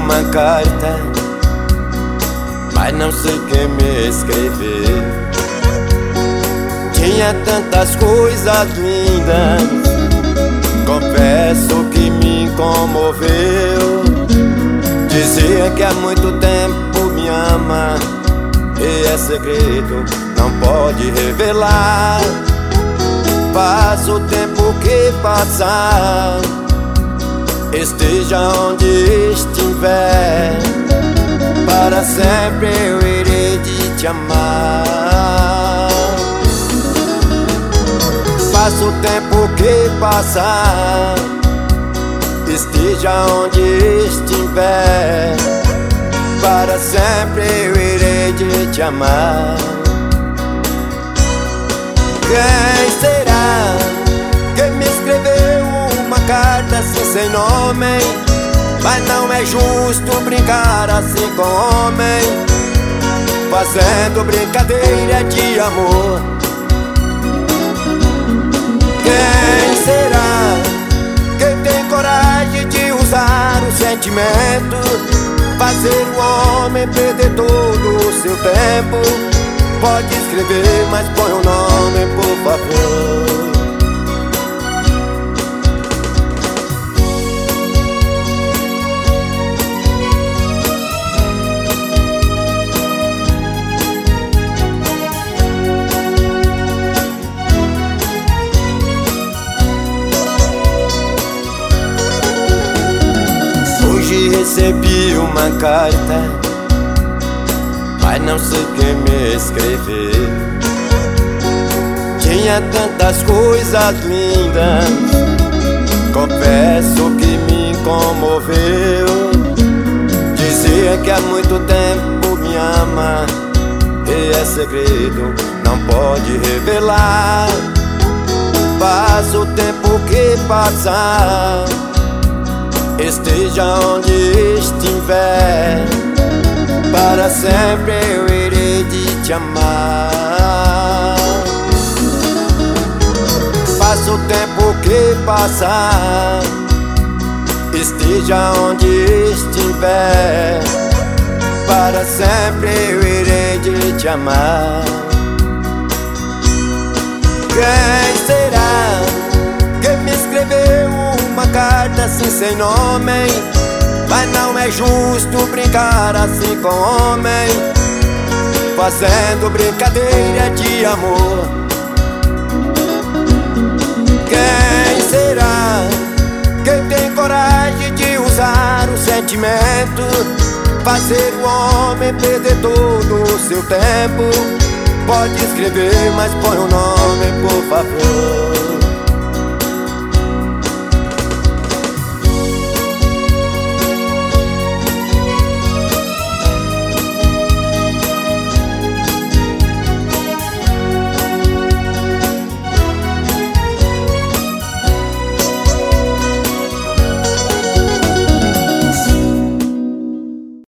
uma carta, mas não sei quem me escreveu. Tinha tantas coisas lindas, confesso que me comoveu. Dizia que há muito tempo me ama, e é segredo, não pode revelar. Passa o tempo que passar, esteja onde estiver, para sempre eu irei de te amar. Passa o tempo que passar, esteja onde estiver, para sempre eu irei de te amar. Quem será que me escreveu uma carta assim sem nome? Mas não é justo brincar assim com homem, fazendo brincadeira de amor. Quem será que tem coragem de usar o sentimento, fazer o homem perder todo o seu tempo? Pode escrever, mas põe o nome, por favor. Hoje recebi uma carta, mas não sei quem me escreveu. Tinha tantas coisas lindas, confesso que me comoveu. Dizia que há muito tempo me ama, e é segredo, não pode revelar. Passa o tempo que passar, esteja onde estiver, para sempre eu irei de te amar. Passa o tempo que passar, esteja onde estiver, para sempre eu irei de te amar. Quem será que me escreveu uma carta assim sem nome? Mas não é justo brincar assim com homem, fazendo brincadeira de amor. Quem será que tem coragem de usar o sentimento, fazer o homem perder todo o seu tempo? Pode escrever, mas põe o nome, por favor.